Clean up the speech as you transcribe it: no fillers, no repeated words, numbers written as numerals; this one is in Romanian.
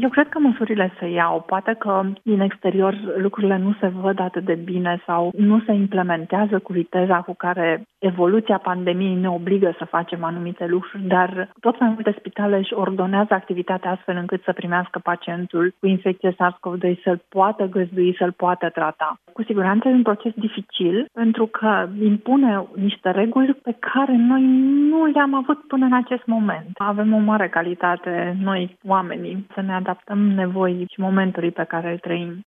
Eu cred că măsurile se iau. Poate că din exterior lucrurile nu se văd atât de bine sau nu se implementează cu viteza cu care evoluția pandemiei ne obligă să facem anumite lucruri, dar tot mai multe spitale își ordonează activitatea astfel încât să primească pacientul cu infecție SARS-CoV-2, să-l poată găzdui, să-l poată trata. Cu siguranță e un proces dificil pentru că impune niște reguli pe care noi nu le-am avut până în acest moment. Avem o mare calitate, noi, oamenii, să ne adaptăm nevoii și momentului pe care îl trăim.